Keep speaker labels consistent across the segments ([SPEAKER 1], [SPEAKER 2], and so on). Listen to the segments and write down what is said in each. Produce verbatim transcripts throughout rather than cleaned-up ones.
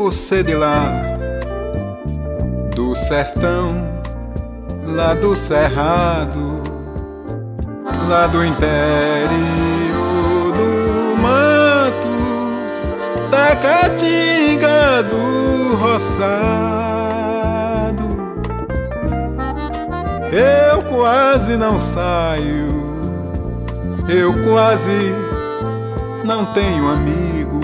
[SPEAKER 1] por ser de lá, do sertão, lá do cerrado, lá do interior do mato, da caatinga do roçado. Eu quase não saio, eu quase não tenho amigo,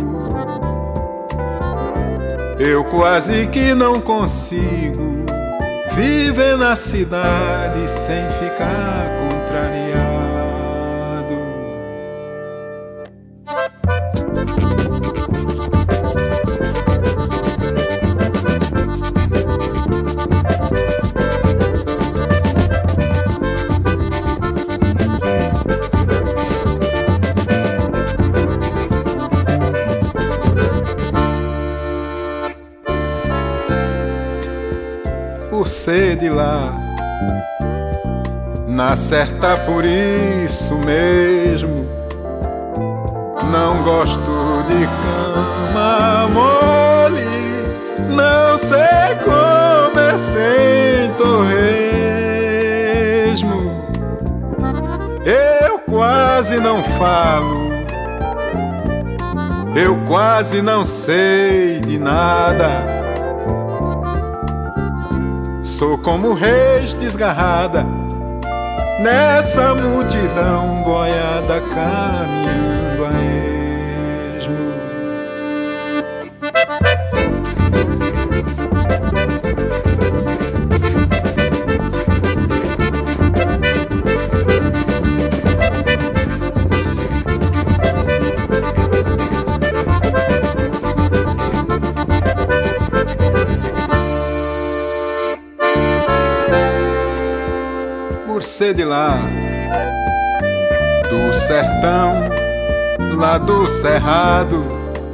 [SPEAKER 1] eu quase que não consigo viver na cidade sem ficar contrariado. Por ser de lá, na certa por isso mesmo, não gosto de cama mole, não sei comer sem torresmo. Eu quase não falo, eu quase não sei de nada. Sou como reis desgarrada nessa multidão boiada caminhando a esmo. Por ser de lá, do sertão, lá do cerrado,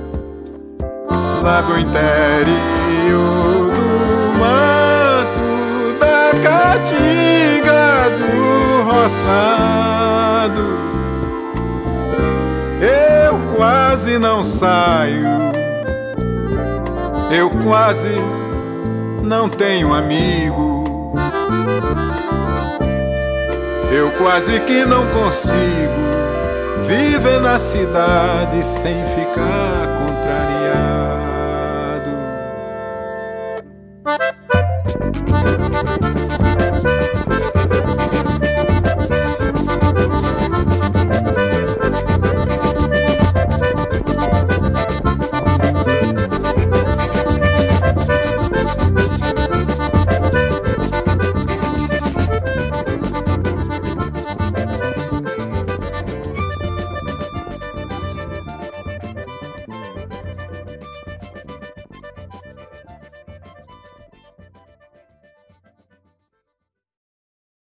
[SPEAKER 1] lá do interior do mato, da caatinga do roçado, eu quase não saio, eu quase não tenho amigo, eu quase que não consigo viver na cidade sem ficar contrariado.